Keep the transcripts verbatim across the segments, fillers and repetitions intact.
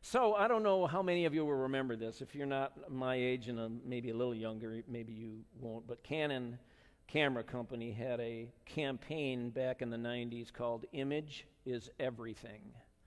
So I don't know how many of you will remember this. If you're not my age and uh, maybe a little younger, maybe you won't. But Canon Camera Company had a campaign back in the nineties called Image is Everything.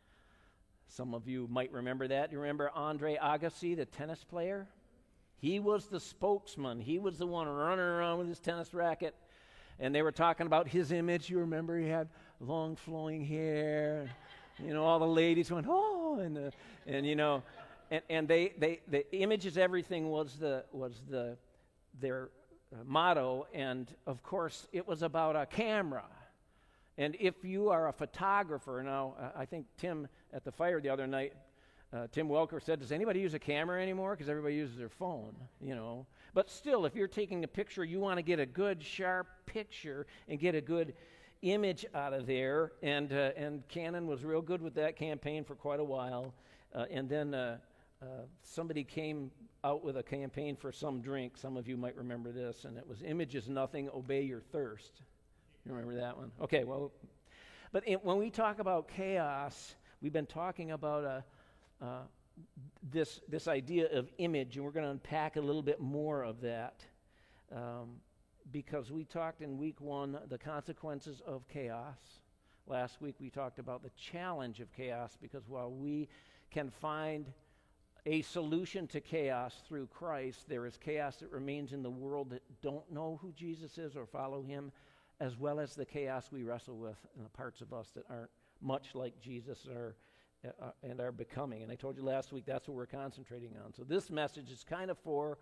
Some of you might remember that. You remember Andre Agassi, the tennis player? He was the spokesman. He was the one running around with his tennis racket. And they were talking about his image. You remember he had long flowing hair. You know, all the ladies went, oh, and, uh, and you know, and, and they, they, the Image is Everything was the, was the, their uh, motto. And of course, it was about a camera. And if you are a photographer, now, uh, I think Tim at the fire the other night, uh, Tim Welker said, does anybody use a camera anymore? Because everybody uses their phone, you know. But still, if you're taking a picture, you want to get a good, sharp picture and get a good image out of there. And uh, and Canon was real good with that campaign for quite a while. Uh, and then uh, uh, somebody came out with a campaign for some drink. Some of you might remember this. And it was Image is Nothing, Obey Your Thirst. You remember that one? Okay, well, but it, when we talk about chaos, we've been talking about a, uh, this this idea of image, and we're going to unpack a little bit more of that, um, because we talked in week one the consequences of chaos. Last week we talked about the challenge of chaos, because while we can find a solution to chaos through Christ, there is chaos that remains in the world that don't know who Jesus is or follow him, as well as the chaos we wrestle with in the parts of us that aren't much like Jesus are, uh, and are becoming. And I told you last week that's what we're concentrating on. So this message is kind of for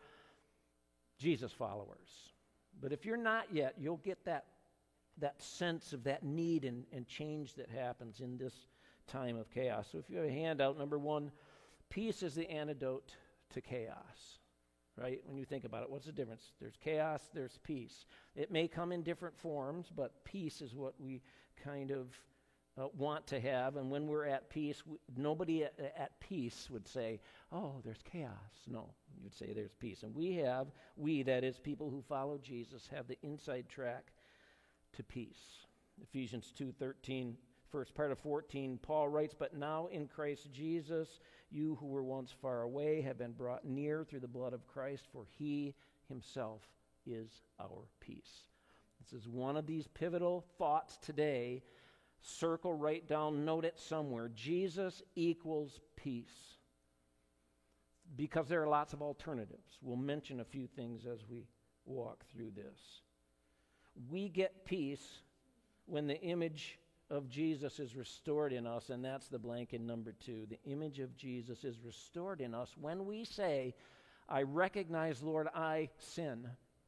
Jesus followers. But if you're not yet, you'll get that that sense of that need and, and change that happens in this time of chaos. So if you have a handout, number one, peace is the antidote to chaos. Right? When you think about it, what's the difference? There's chaos, there's peace. It may come in different forms, but peace is what we kind of uh, want to have. And when we're at peace, we, nobody at, at peace would say, oh, there's chaos. No, you'd say there's peace. And we have, we, that is, people who follow Jesus, have the inside track to peace. Ephesians two thirteen, first part of fourteen, Paul writes, but now in Christ Jesus, you who were once far away have been brought near through the blood of Christ, for he himself is our peace. This is one of these pivotal thoughts today. Circle, write down, note it somewhere. Jesus equals peace. Because there are lots of alternatives. We'll mention a few things as we walk through this. We get peace when the image of Jesus is restored in us, and that's the blank in number two. The image of Jesus is restored in us when we say, I recognize, Lord, I sin.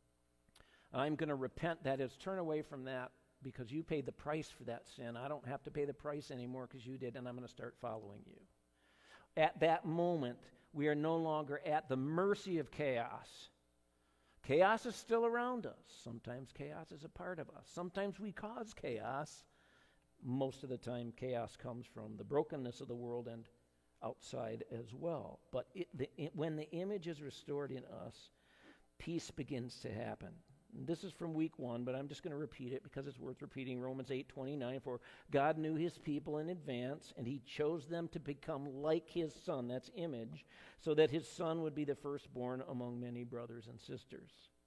I'm going to repent. That is, turn away from that because you paid the price for that sin. I don't have to pay the price anymore because you did, and I'm going to start following you. At that moment, we are no longer at the mercy of chaos. Chaos is still around us. Sometimes chaos is a part of us. Sometimes we cause chaos. Most of the time, chaos comes from the brokenness of the world and outside as well. But it, the, it, when the image is restored in us, peace begins to happen. And this is from week one, but I'm just going to repeat it because it's worth repeating. Romans eight twenty-nine, for God knew his people in advance, and he chose them to become like his son, that's image, so that his son would be the firstborn among many brothers and sisters.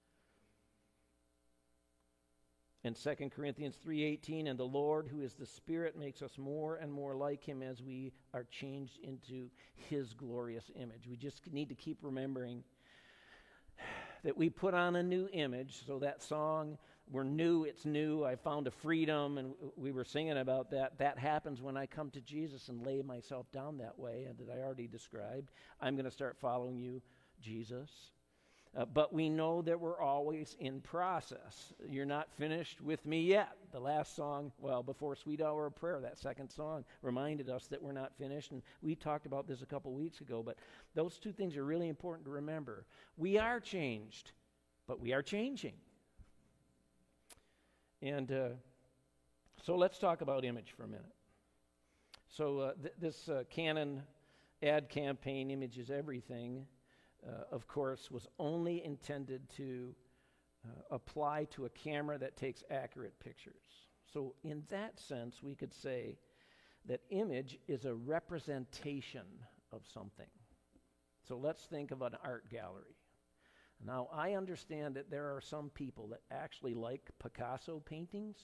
And Second Corinthians three eighteen, and the Lord, who is the Spirit, makes us more and more like him as we are changed into his glorious image. We just need to keep remembering that we put on a new image. So that song, we're new, it's new, I found a freedom, and we were singing about that. That happens when I come to Jesus and lay myself down that way, and that I already described. I'm going to start following you, Jesus. Uh, but we know that we're always in process. You're not finished with me yet. The last song, well, before Sweet Hour of Prayer, that second song reminded us that we're not finished. And we talked about this a couple weeks ago, but those two things are really important to remember. We are changed, but we are changing. And uh, so let's talk about image for a minute. So uh, th- this uh, Canon ad campaign, Image is Everything, Uh, of course, was only intended to uh, apply to a camera that takes accurate pictures. So in that sense, we could say that image is a representation of something. So let's think of an art gallery. Now, I understand that there are some people that actually like Picasso paintings.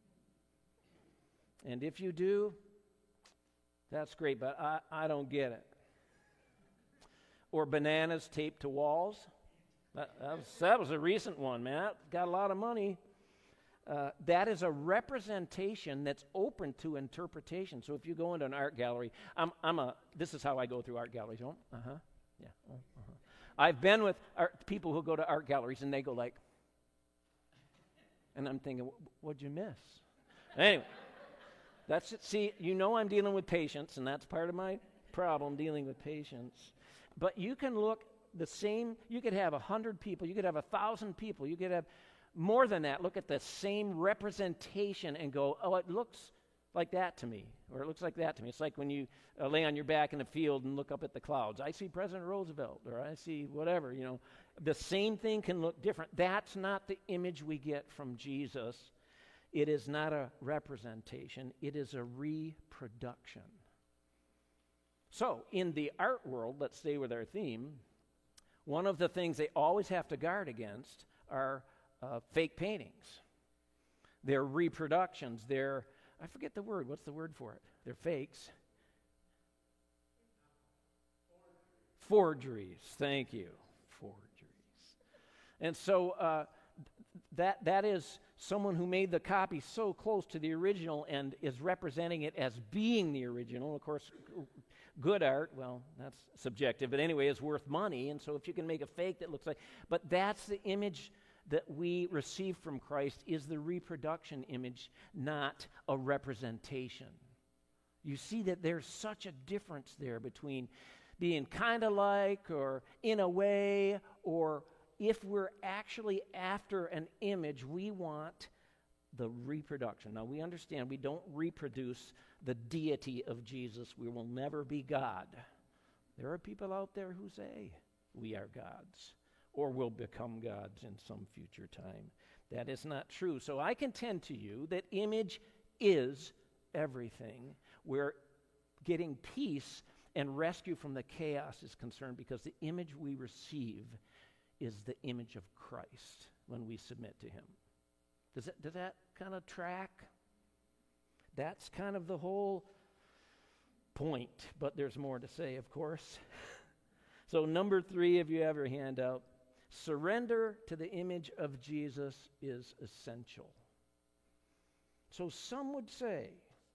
And if you do, that's great, but I, I don't get it. Or bananas taped to walls. That, that, was, that was a recent one, man. That got a lot of money. Uh, that is a representation that's open to interpretation. So if you go into an art gallery, I'm, I'm a, this is how I go through art galleries. Oh, uh-huh, yeah, oh, uh-huh. I've been with art, people who go to art galleries and they go like, and I'm thinking, what'd you miss? Anyway, that's it. See, you know I'm dealing with patience, and that's part of my problem, dealing with patience. But you can look the same, you could have a hundred people, you could have a thousand people, you could have more than that, look at the same representation and go, oh, it looks like that to me, or it looks like that to me. It's like when you uh, lay on your back in the field and look up at the clouds. I see President Roosevelt, or I see whatever, you know. The same thing can look different. That's not the image we get from Jesus. It is not a representation. It is a reproduction. So, in the art world, let's stay with our theme, one of the things they always have to guard against are uh, fake paintings. They're reproductions. They're, I forget the word. What's the word for it? They're fakes. Forgeries. Thank you. Forgeries. And so uh, that that is someone who made the copy so close to the original and is representing it as being the original. Of course, good art, well, that's subjective, but anyway, is worth money. And so if you can make a fake that looks like, but that's the image that we receive from Christ, is the reproduction image, not a representation. You see that there's such a difference there between being kind of like, or in a way, or if we're actually after an image, we want the reproduction. Now, we understand we don't reproduce the deity of Jesus. We will never be God. There are people out there who say we are gods, or will become gods in some future time. That is not true. So I contend to you that image is everything. We're getting peace and rescue from the chaos is concerned, because the image we receive is the image of Christ when we submit to him. Does that, does that kind of track? That's kind of the whole point, but there's more to say, of course. So number three, if you have your hand out, surrender to the image of Jesus is essential. So some would say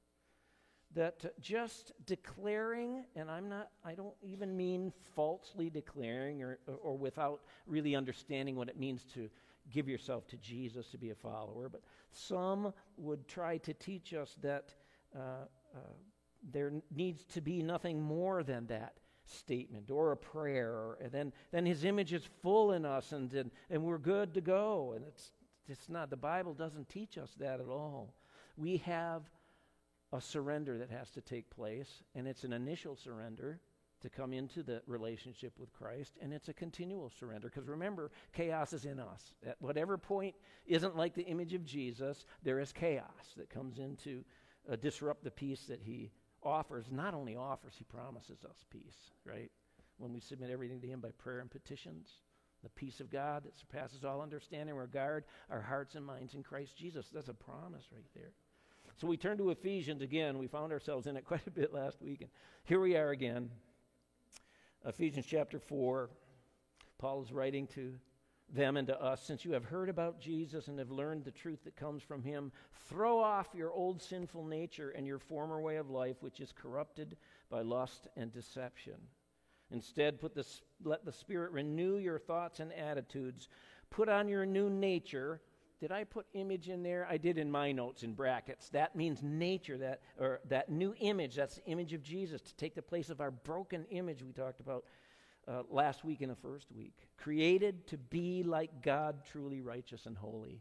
that just declaring, and I'm not, I don't even mean falsely declaring or, or, or without really understanding what it means to give yourself to Jesus to be a follower, but some would try to teach us that uh, uh, there needs to be nothing more than that statement or a prayer, or, and then, then his image is full in us, and, and, and we're good to go. And it's, it's not, the Bible doesn't teach us that at all. We have a surrender that has to take place, and it's an initial surrender to come into the relationship with Christ, and it's a continual surrender, because remember, chaos is in us. At whatever point isn't like the image of Jesus, there is chaos that comes in to uh, disrupt the peace that he offers. Not only offers, he promises us peace, right? When we submit everything to him by prayer and petitions, the peace of God that surpasses all understanding will guard our hearts and minds in Christ Jesus. That's a promise right there. So we turn to Ephesians again. We found ourselves in it quite a bit last week, and here we are again. Ephesians chapter four, Paul is writing to them and to us. Since you have heard about Jesus and have learned the truth that comes from him, throw off your old sinful nature and your former way of life, which is corrupted by lust and deception. Instead, put the, let the Spirit renew your thoughts and attitudes. Put on your new nature. Did I put image in there? I did in my notes in brackets. That means nature, that or that new image. That's the image of Jesus, to take the place of our broken image we talked about uh, last week in the first week. Created to be like God, truly righteous and holy.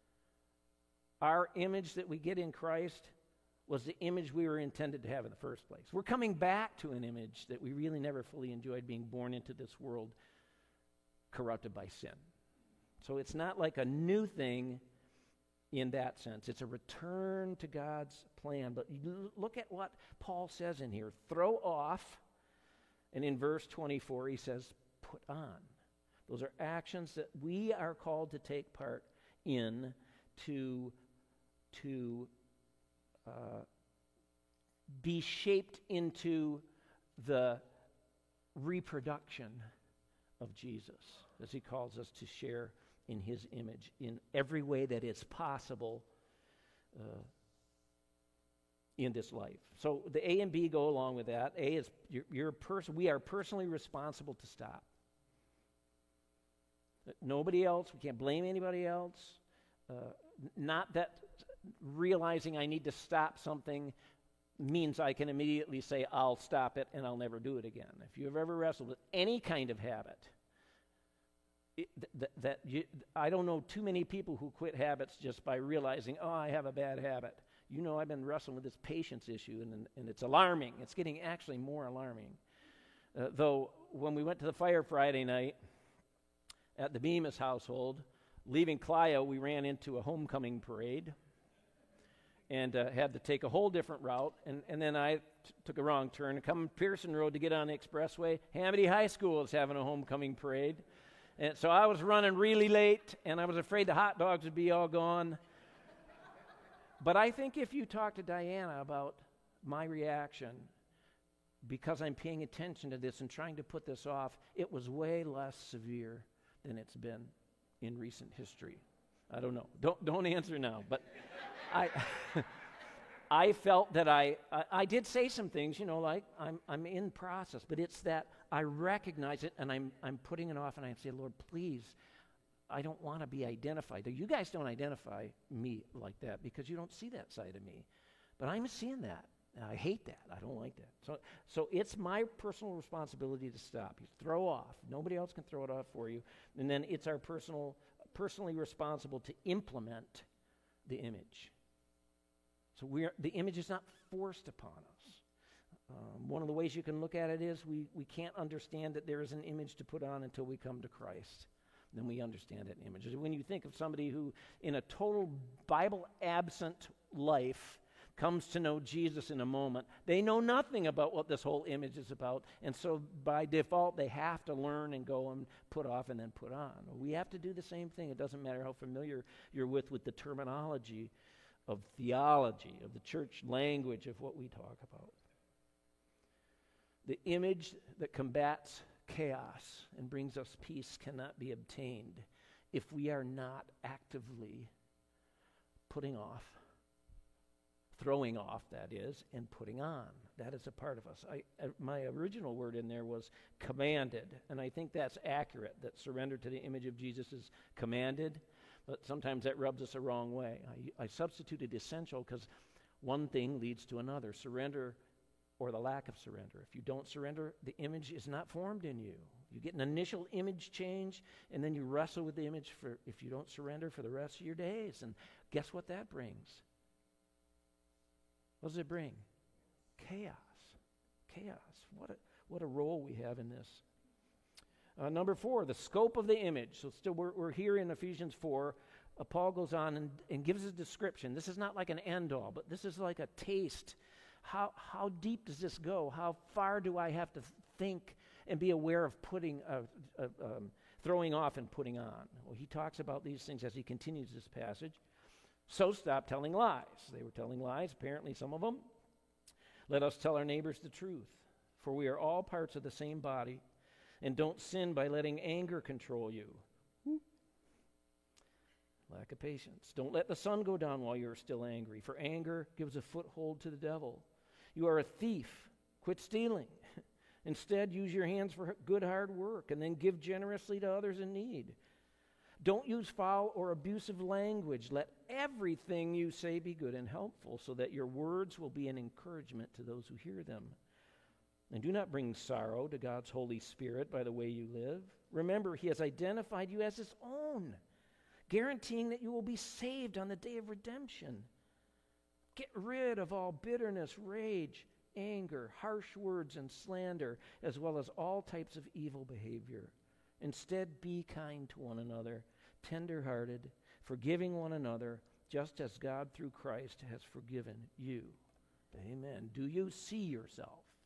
Our image that we get in Christ was the image we were intended to have in the first place. We're coming back to an image that we really never fully enjoyed, being born into this world corrupted by sin. So it's not like a new thing in that sense. It's a return to God's plan. But you look at what Paul says in here. Throw off, And in verse twenty-four, he says, put on. Those are actions that we are called to take part in to, to uh, be shaped into the reproduction of Jesus, as he calls us to share in his image in every way that is possible uh, in this life. So the A and B go along with that. A is you're, you're pers- we are personally responsible to stop. Nobody else. We can't blame anybody else. Uh, not that realizing I need to stop something means I can immediately say, I'll stop it and I'll never do it again. If you've ever wrestled with any kind of habit, it, th- that you, I don't know too many people who quit habits just by realizing, oh, I have a bad habit. You know, I've been wrestling with this patience issue, and, and it's alarming. It's getting actually more alarming. Uh, though, when we went to the fire Friday night at the Bemis household, leaving Clio, we ran into a homecoming parade and uh, had to take a whole different route. And, and then I t- took a wrong turn. Coming Pearson Road to get on the expressway, Hamady High School is having a homecoming parade. And so I was running really late, and I was afraid the hot dogs would be all gone. But I think if you talk to Diana about my reaction, because I'm paying attention to this and trying to put this off, it was way less severe than it's been in recent history. I don't know. Don't don't answer now. But I I felt that I, I I did say some things, you know, like I'm I'm in process, but it's that I recognize it and I'm I'm putting it off, and I say, Lord, please, I don't want to be identified. You guys don't identify me like that because you don't see that side of me. But I'm seeing that. And I hate that. I don't like that. So so it's my personal responsibility to stop. You throw off. Nobody else can throw it off for you. And then it's our personal, personally responsible to implement the image. So we are, the image is not forced upon us. Um, one of the ways you can look at it is we, we can't understand that there is an image to put on until we come to Christ. Then we understand that image. When you think of somebody who, in a total Bible-absent life, comes to know Jesus in a moment, they know nothing about what this whole image is about, and so by default, they have to learn and go and put off and then put on. We have to do the same thing. It doesn't matter how familiar you're with, with the terminology of theology, of the church language of what we talk about. The image that combats chaos and brings us peace cannot be obtained if we are not actively putting off, throwing off, that is, and putting on. That is a part of us. I, uh, my original word in there was commanded, and I think that's accurate, that surrender to the image of Jesus is commanded, but sometimes that rubs us the wrong way. I, I substituted essential because one thing leads to another. Surrender or the lack of surrender. If you don't surrender, the image is not formed in you. You get an initial image change, and then you wrestle with the image for, if you don't surrender, for the rest of your days. And guess what that brings? What does it bring? Chaos. Chaos. What a, what a role we have in this. Uh, number four, the scope of the image. So still we're, we're here in Ephesians four. Uh, Paul goes on and, and gives a description. This is not like an end-all, but this is like a taste. How, how deep does this go? How far do I have to think and be aware of putting, uh, uh, um, throwing off and putting on? Well, he talks about these things as he continues this passage. So stop telling lies. They were telling lies, apparently some of them. Let us tell our neighbors the truth, for we are all parts of the same body, and don't sin by letting anger control you. Whoop. Lack of patience. Don't let the sun go down while you're still angry, for anger gives a foothold to the devil. You are a thief. Quit stealing. Instead, use your hands for good hard work, and then give generously to others in need. Don't use foul or abusive language. Let everything you say be good and helpful, so that your words will be an encouragement to those who hear them. And do not bring sorrow to God's Holy Spirit by the way you live. Remember, He has identified you as His own, guaranteeing that you will be saved on the day of redemption. Get rid of all bitterness, rage, anger, harsh words, and slander, as well as all types of evil behavior. Instead, be kind to one another, tender-hearted, forgiving one another, just as God through Christ has forgiven you. Amen. Do you see yourself?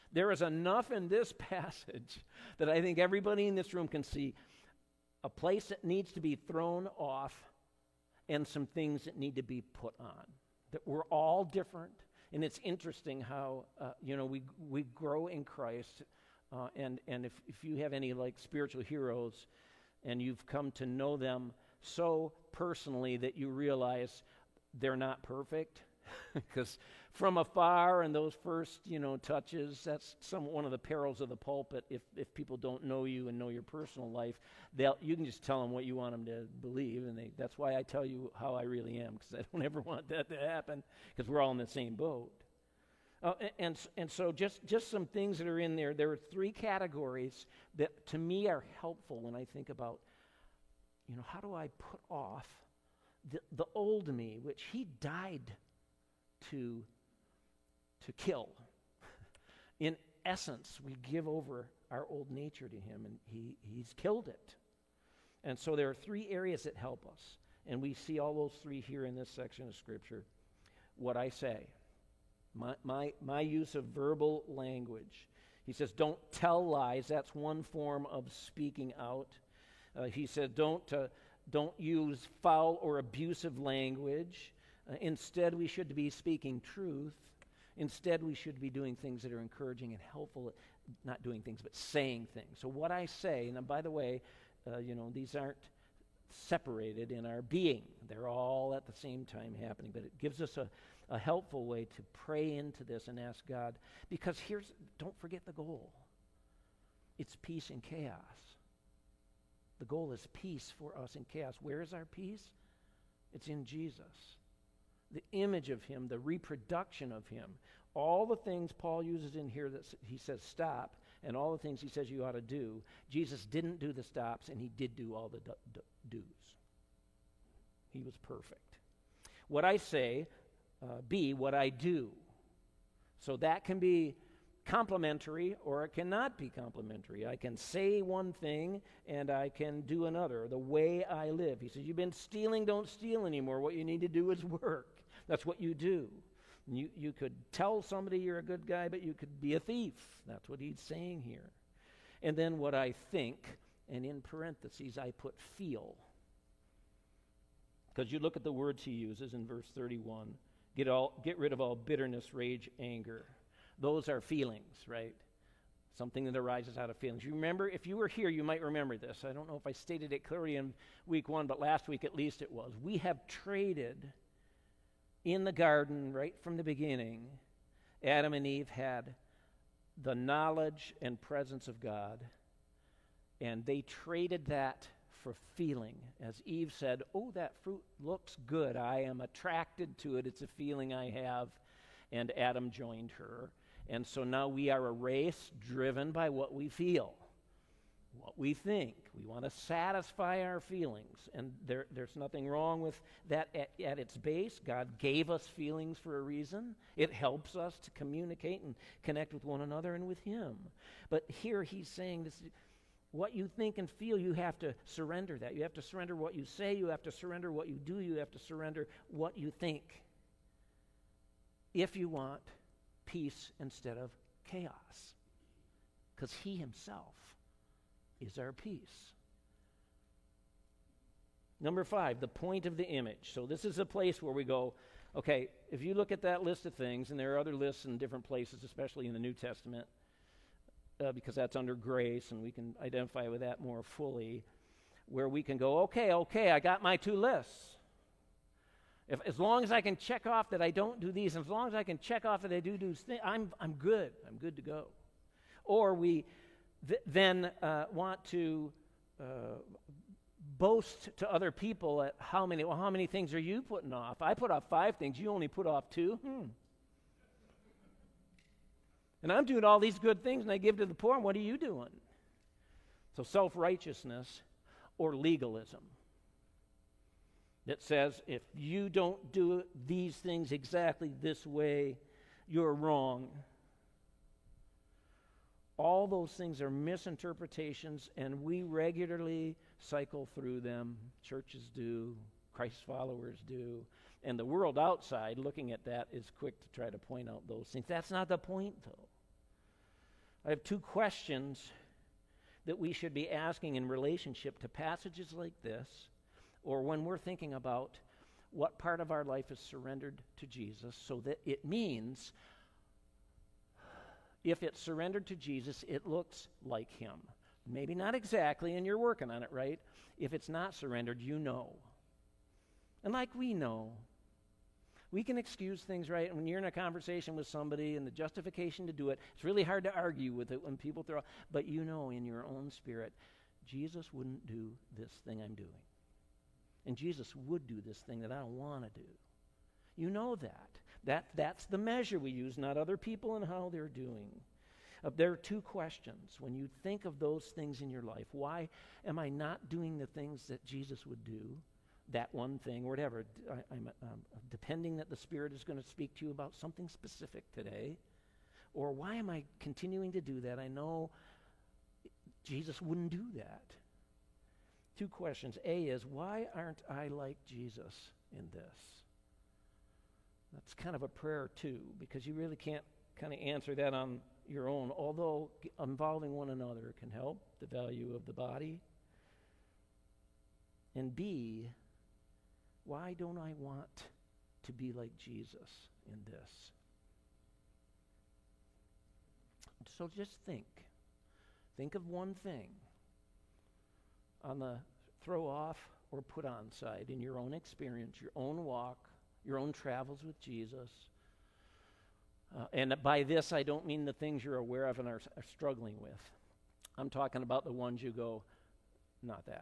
There is enough in this passage that I think everybody in this room can see a place that needs to be thrown off and some things that need to be put on. That we're all different, and it's interesting how, uh, you know, we we grow in Christ, uh, and, and if, if you have any, like, spiritual heroes, and you've come to know them so personally that you realize they're not perfect, because from afar and those first, you know, touches, that's some one of the perils of the pulpit. If if people don't know you and know your personal life, they'll you can just tell them what you want them to believe, and they, that's why I tell you how I really am, because I don't ever want that to happen, because we're all in the same boat. Uh, and, and and so just just some things that are in there. There are three categories that to me are helpful when I think about, you know, how do I put off the the old me, which he died to to kill. In essence, we give over our old nature to him, and he, he's killed it. And so there are three areas that help us, and we see all those three here in this section of Scripture. What I say, my, my, my use of verbal language. He says, don't tell lies. That's one form of speaking out. Uh, he said, don't, uh, don't use foul or abusive language. Uh, instead, we should be speaking truth. Instead, we should be doing things that are encouraging and helpful, not doing things, but saying things. So what I say, and by the way, uh, you know, these aren't separated in our being. They're all at the same time happening, but it gives us a, a helpful way to pray into this and ask God, because here's, don't forget the goal. It's peace in chaos. The goal is peace for us in chaos. Where is our peace? It's in Jesus. The image of him, the reproduction of him, all the things Paul uses in here that he says stop, and all the things he says you ought to do, Jesus didn't do the stops, and he did do all the do- do- do's. He was perfect. What I say, uh, be what I do. So that can be complementary, or it cannot be complementary. I can say one thing, and I can do another. The way I live. He says, you've been stealing, don't steal anymore. What you need to do is work. That's what you do. You, you could tell somebody you're a good guy, but you could be a thief. That's what he's saying here. And then what I think, and in parentheses I put feel. Because you look at the words he uses in verse thirty-one. Get, all, get rid of all bitterness, rage, anger. Those are feelings, right? Something that arises out of feelings. You remember, if you were here, you might remember this. I don't know if I stated it clearly in week one, but last week at least it was. We have traded in the garden right from the beginning. Adam and Eve had the knowledge and presence of God, and they traded that for feeling. As Eve said, oh, that fruit looks good. I am attracted to it. It's a feeling I have. And Adam joined her. And so now we are a race driven by what we feel, what we think. We want to satisfy our feelings. And there, there's nothing wrong with that at, at its base. God gave us feelings for a reason. It helps us to communicate and connect with one another and with him. But here he's saying this, what you think and feel, you have to surrender that. You have to surrender what you say. You have to surrender what you do. You have to surrender what you think, if you want peace instead of chaos, because he himself is our peace. Number five, the point of the image. So this is a place where we go, okay, if you look at that list of things, and there are other lists in different places, especially in the New Testament, uh, because that's under grace, and we can identify with that more fully, where we can go, okay, okay, I got my two lists. If, as long as I can check off that I don't do these, and as long as I can check off that I do do things, I'm I'm good. I'm good to go. Or we th- then uh, want to uh, boast to other people at how many. Well, how many things are you putting off? I put off five things. You only put off two. Hmm. And I'm doing all these good things, and I give to the poor. And what are you doing? So self-righteousness or legalism. That says, if you don't do these things exactly this way, you're wrong. All those things are misinterpretations, and we regularly cycle through them. Churches do, Christ followers do, and the world outside, looking at that, is quick to try to point out those things. That's not the point, though. I have two questions that we should be asking in relationship to passages like this, or when we're thinking about what part of our life is surrendered to Jesus, so that it means if it's surrendered to Jesus, it looks like him. Maybe not exactly, and you're working on it, right? If it's not surrendered, you know. And like we know, we can excuse things, right? When you're in a conversation with somebody and the justification to do it, it's really hard to argue with it when people throw, but you know in your own spirit, Jesus wouldn't do this thing I'm doing. And Jesus would do this thing that I don't want to do. You know that. That that's the measure we use, not other people and how they're doing. Uh, there are two questions. When you think of those things in your life, why am I not doing the things that Jesus would do? That one thing, or whatever. I, I'm um, depending that the Spirit is going to speak to you about something specific today. Or why am I continuing to do that? I know Jesus wouldn't do that. Two questions. A is, why aren't I like Jesus in this? That's kind of a prayer too, because you really can't kind of answer that on your own, although g- involving one another can help the value of the body. And B, why don't I want to be like Jesus in this? So just think. Think of one thing on the throw off or put on side in your own experience, your own walk, your own travels with Jesus. Uh, and by this, I don't mean the things you're aware of and are, are struggling with. I'm talking about the ones you go, not that.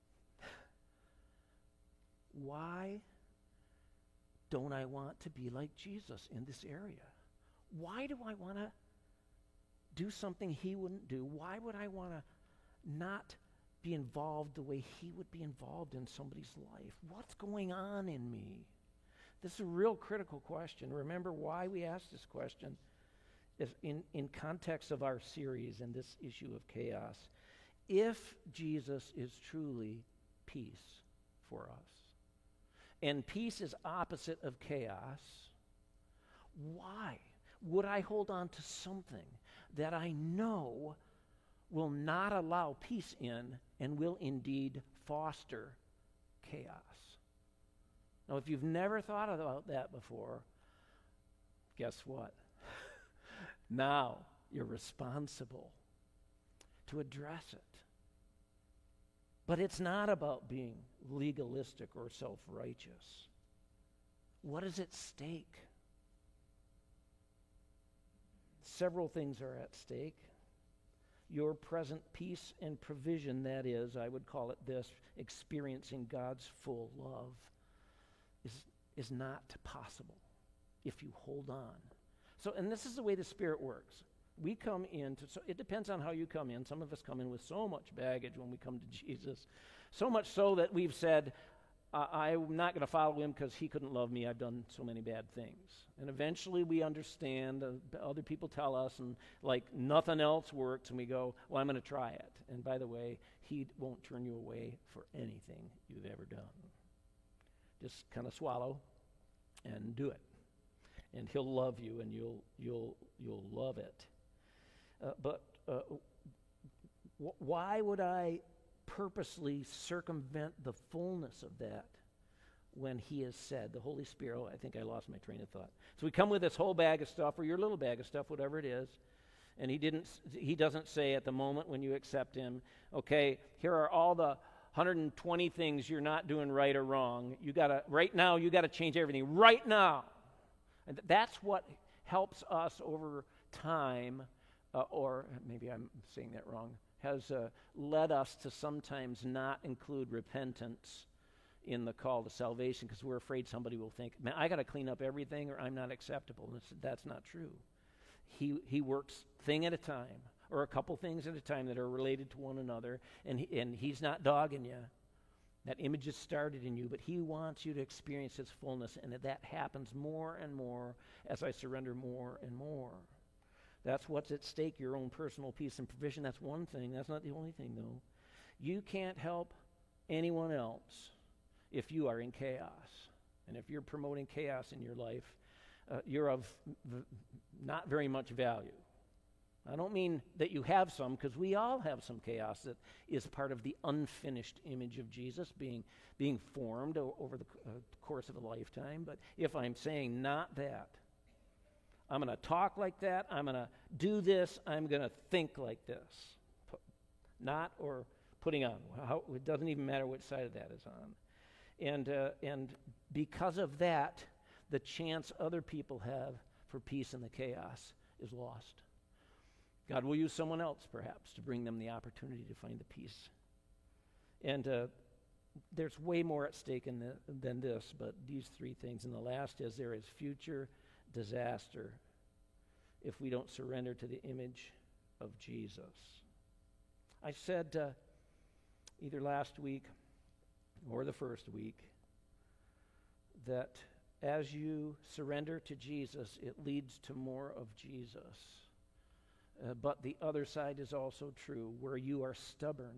Why don't I want to be like Jesus in this area? Why do I want to do something he wouldn't do? Why would I want to not be involved the way he would be involved in somebody's life? What's going on in me? This is a real critical question. Remember why we asked this question is in, in context of our series and this issue of chaos. If Jesus is truly peace for us, and peace is opposite of chaos, why would I hold on to something that I know will not allow peace in and will indeed foster chaos? Now, if you've never thought about that before, guess what? Now you're responsible to address it. But it's not about being legalistic or self-righteous. What is at stake? Several things are at stake. Your present peace and provision, that is, I would call it this, experiencing God's full love, is, is not possible if you hold on. So, and this is the way the Spirit works. We come in, to, so it depends on how you come in. Some of us come in with so much baggage when we come to Jesus, so much so that we've said, uh, I'm not going to follow him because he couldn't love me. I've done so many bad things. And eventually we understand, uh, other people tell us, and like nothing else works, and we go, well, I'm going to try it. And by the way, he won't turn you away for anything you've ever done. Just kind of swallow and do it. And he'll love you, and you'll you'll you'll love it. Uh, but uh, w- why would I purposely circumvent the fullness of that when he has said, the Holy Spirit, oh, I think I lost my train of thought. So we come with this whole bag of stuff, or your little bag of stuff, whatever it is, and he didn't. He doesn't say at the moment when you accept him, okay, here are all the one hundred twenty things you're not doing right or wrong. You gotta, right now, you got to change everything, right now. And th- that's what helps us over time. Uh, or maybe I'm saying that wrong, has uh, led us to sometimes not include repentance in the call to salvation because we're afraid somebody will think, man, I got to clean up everything or I'm not acceptable. And that's not true. He he works thing at a time, or a couple things at a time that are related to one another, and he, and he's not dogging you. That image is started in you, but he wants you to experience his fullness, and that happens more and more as I surrender more and more. That's what's at stake, your own personal peace and provision. That's one thing. That's not the only thing, though. You can't help anyone else if you are in chaos. And if you're promoting chaos in your life, uh, you're of v- not very much value. I don't mean that you have some, because we all have some chaos that is part of the unfinished image of Jesus being, being formed o- over the uh, course of a lifetime. But if I'm saying not that, I'm going to talk like that, I'm going to do this, I'm going to think like this. P- not or putting on. How, it doesn't even matter which side of that is on. And, uh, and because of that, the chance other people have for peace in the chaos is lost. God will use someone else, perhaps, to bring them the opportunity to find the peace. And uh, there's way more at stake in the, than this, but these three things. And the last is there is future disaster if we don't surrender to the image of Jesus. I said uh, either last week or the first week that as you surrender to Jesus, it leads to more of Jesus. Uh, but the other side is also true. Where you are stubborn,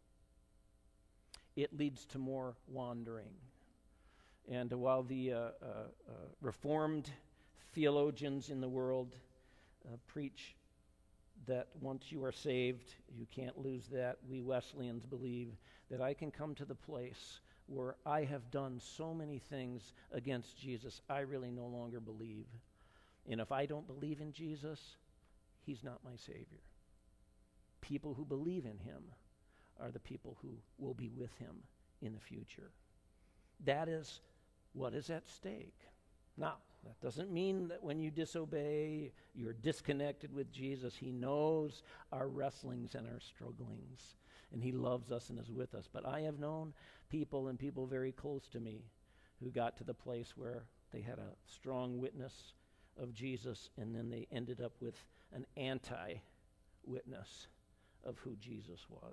it leads to more wandering. And uh, while the uh, uh, uh, Reformed theologians in the world uh, preach that once you are saved, you can't lose that, we Wesleyans believe that I can come to the place where I have done so many things against Jesus, I really no longer believe. And if I don't believe in Jesus, He's not my Savior. People who believe in Him are the people who will be with Him in the future. That is what is at stake. Now, that doesn't mean that when you disobey, you're disconnected with Jesus. He knows our wrestlings and our strugglings, and He loves us and is with us. But I have known people and people very close to me who got to the place where they had a strong witness of Jesus, and then they ended up with an anti-witness of who Jesus was.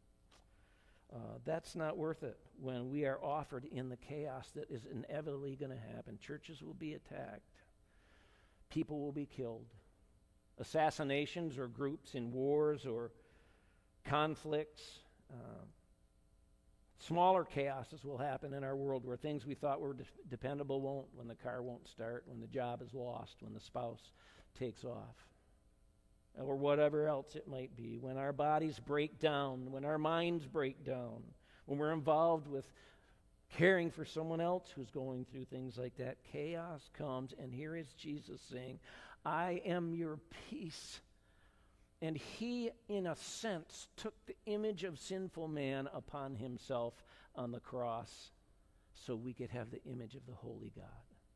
Uh, that's not worth it when we are offered in the chaos that is inevitably going to happen. Churches will be attacked. People will be killed. Assassinations or groups in wars or conflicts. Uh, smaller chaoses will happen in our world where things we thought were de- dependable won't, when the car won't start, when the job is lost, when the spouse takes off, or whatever else it might be, when our bodies break down, when our minds break down, when we're involved with caring for someone else who's going through things like that. Chaos comes, and here is Jesus saying, I am your peace. And He, in a sense, took the image of sinful man upon Himself on the cross so we could have the image of the holy God.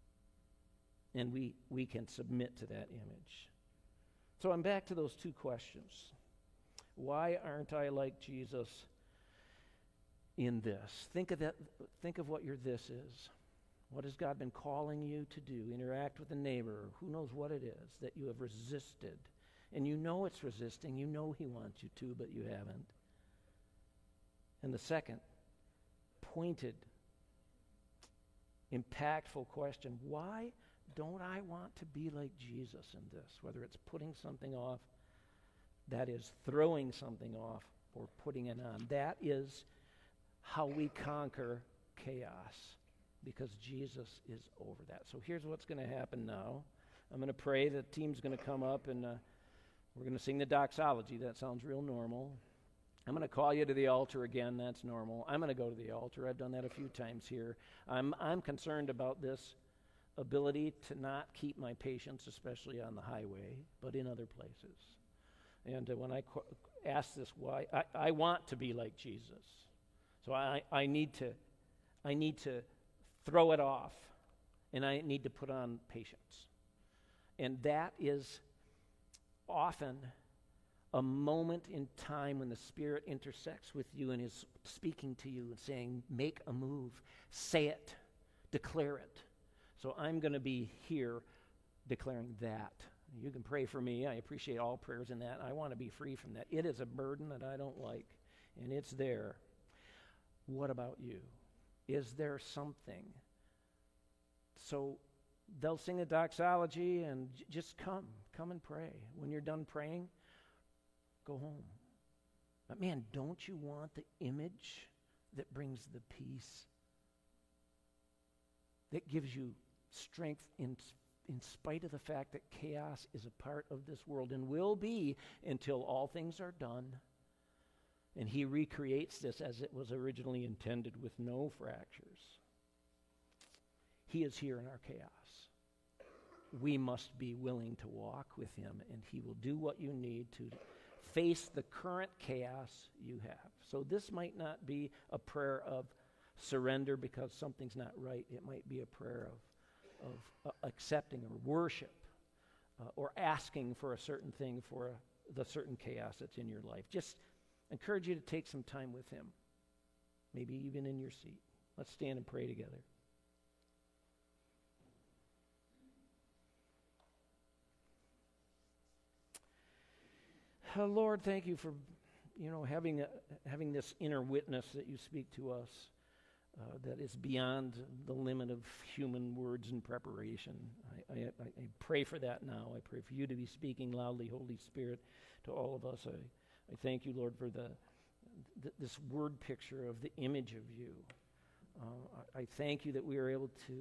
And we, we can submit to that image. So I'm back to those two questions. Why aren't I like Jesus in this? Think of that. Think of what your this is. What has God been calling you to do? Interact with a neighbor. Who knows what it is that you have resisted? And you know it's resisting. You know He wants you to, but you haven't. And the second, pointed, impactful question. Why don't I want to be like Jesus in this? Whether it's putting something off, that is throwing something off, or putting it on. That is how we conquer chaos, because Jesus is over that. So here's what's going to happen now. I'm going to pray. The team's going to come up, and uh, we're going to sing the doxology. That sounds real normal. I'm going to call you to the altar again. That's normal. I'm going to go to the altar. I've done that a few times here. I'm I'm concerned about this ability to not keep my patience, especially on the highway, but in other places. And uh, when I qu- ask this, why, I, I want to be like Jesus. So I, I need to I need to throw it off, and I need to put on patience. And that is often a moment in time when the Spirit intersects with you and is speaking to you and saying, make a move, say it, declare it. So I'm going to be here declaring that. You can pray for me. I appreciate all prayers in that. I want to be free from that. It is a burden that I don't like, and it's there. What about you? Is there something? So they'll sing a doxology, and j- just come. Come and pray. When you're done praying, go home. But man, don't you want the image that brings the peace, that gives you strength in in spite of the fact that chaos is a part of this world and will be until all things are done, and he recreates this as it was originally intended with no fractures. He is here in our chaos. We must be willing to walk with him, and he will do what you need to face the current chaos you have. So this might not be a prayer of surrender because something's not right. It might be a prayer of, of uh, accepting or worship uh, or asking for a certain thing for a, the certain chaos that's in your life. Just encourage you to take some time with him, maybe even in your seat. Let's stand and pray together. Uh, Lord, thank you for, you know, having a, having this inner witness that you speak to us uh, that is beyond the limit of human words and preparation. I, I, I pray for that now. I pray for you to be speaking loudly, Holy Spirit, to all of us. I, I thank you, Lord, for the th- this word picture of the image of you. Uh, I, I thank you that we are able to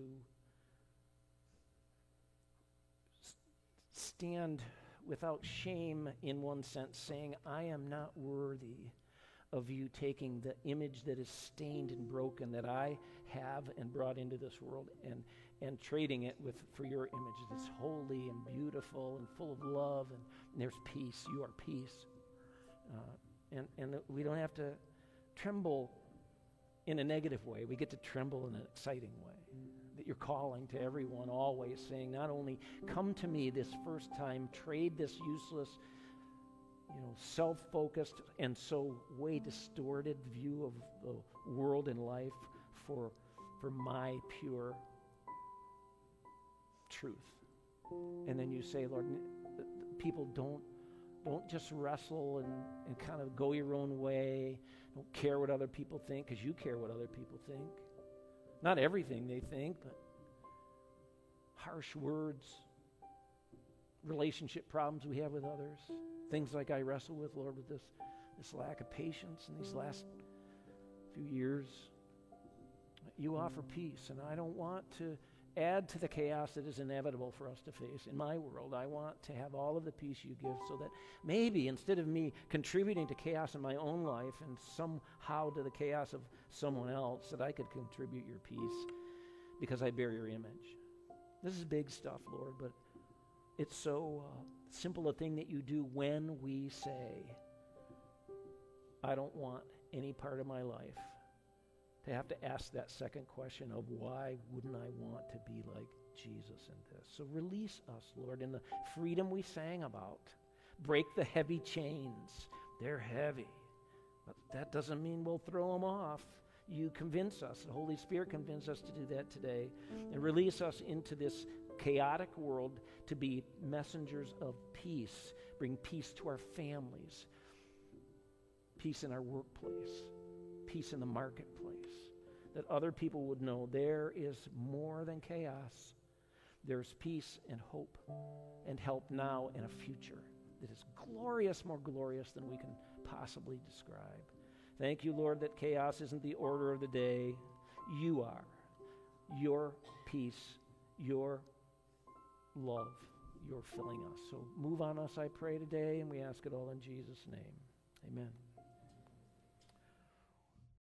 s- stand without shame, in one sense, saying, I am not worthy of you taking the image that is stained and broken that I have and brought into this world and, and trading it with for your image that's holy and beautiful and full of love, and, and there's peace. You are peace. Uh, and, and we don't have to tremble in a negative way. We get to tremble in an exciting way. That you're calling to everyone always, saying, not only come to me this first time, trade this useless, you know, self-focused and so way distorted view of the world and life for, for my pure truth. And then you say, Lord, people don't don't just wrestle and, and kind of go your own way. Don't care what other people think, because you care what other people think. Not everything they think, but harsh words, relationship problems we have with others, things like I wrestle with, Lord, with this, this lack of patience in these last few years. You offer peace, and I don't want to add to the chaos that is inevitable for us to face in my world. I want to have all of the peace you give, so that maybe instead of me contributing to chaos in my own life and somehow to the chaos of someone else, that I could contribute your peace because I bear your image. This is big stuff, Lord, but it's so uh, simple a thing that you do when we say, I don't want any part of my life to have to ask that second question of why wouldn't I want to be like Jesus in this? So release us, Lord, in the freedom we sang about. Break the heavy chains. They're heavy, but that doesn't mean we'll throw them off. You convince us, the Holy Spirit convince us to do that today, and release us into this chaotic world to be messengers of peace. Bring peace to our families, peace in our workplace, peace in the marketplace, that other people would know there is more than chaos. There's peace and hope and help now and a future that is glorious, more glorious than we can possibly describe. Thank you, Lord, that chaos isn't the order of the day. You are. Your peace, your love, you're filling us. So move on us, I pray today, and we ask it all in Jesus' name. Amen.